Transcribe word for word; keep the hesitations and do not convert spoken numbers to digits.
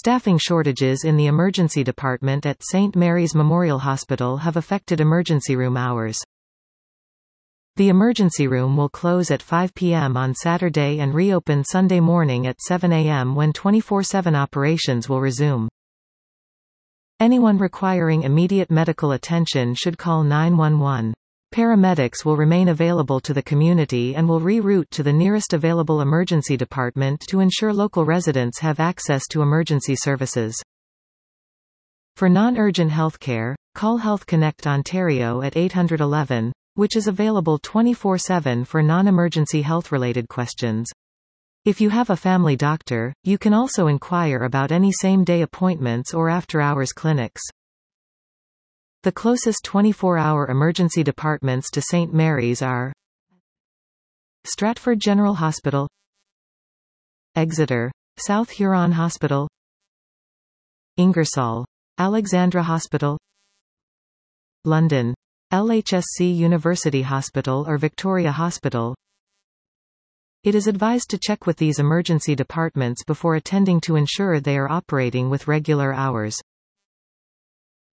Staffing shortages in the emergency department at Saint Mary's Memorial Hospital have affected emergency room hours. The emergency room will close at five p m on Saturday and reopen Sunday morning at seven a m when twenty-four seven operations will resume. Anyone requiring immediate medical attention should call nine one one. Paramedics will remain available to the community and will reroute to the nearest available emergency department to ensure local residents have access to emergency services. For non-urgent healthcare, call Health Connect Ontario at eight one one, which is available twenty-four seven for non-emergency health-related questions. If you have a family doctor, you can also inquire about any same-day appointments or after-hours clinics. The closest twenty-four hour emergency departments to Saint Mary's are Stratford General Hospital, Exeter, South Huron Hospital, Ingersoll, Alexandra Hospital, London, L H S C University Hospital or Victoria Hospital. It is advised to check with these emergency departments before attending to ensure they are operating with regular hours.